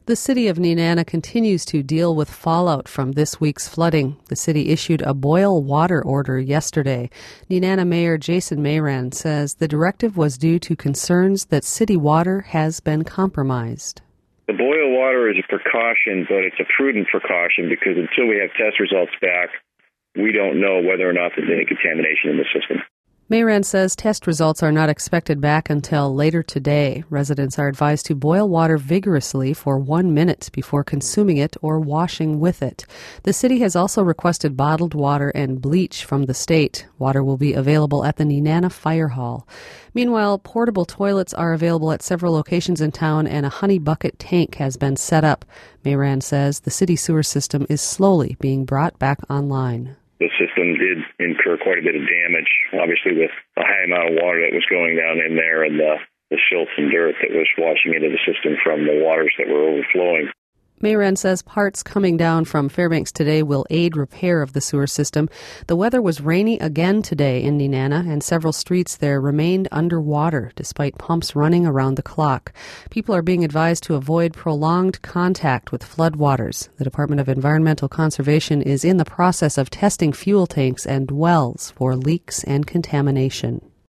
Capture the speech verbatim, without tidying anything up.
The city of Nenana continues to deal with fallout from this week's flooding. The city issued a boil water order yesterday. Nenana Mayor Jason Mayran says the directive was due to concerns that city water has been compromised. The boil water is a precaution, but it's a prudent precaution because until we have test results back, we don't know whether or not there's any contamination in the system. Mayran says test results are not expected back until later today. Residents are advised to boil water vigorously for one minute before consuming it or washing with it. The city has also requested bottled water and bleach from the state. Water will be available at the Nenana Fire Hall. Meanwhile, portable toilets are available at several locations in town and a honey bucket tank has been set up. Mayran says the city sewer system is slowly being brought back online. The system did incur quite a bit of damage, obviously with a high amount of water that was going down in there and the, the silt and dirt that was washing into the system from the waters that were overflowing. Mayran says parts coming down from Fairbanks today will aid repair of the sewer system. The weather was rainy again today in Nenana, and several streets there remained underwater despite pumps running around the clock. People are being advised to avoid prolonged contact with floodwaters. The Department of Environmental Conservation is in the process of testing fuel tanks and wells for leaks and contamination.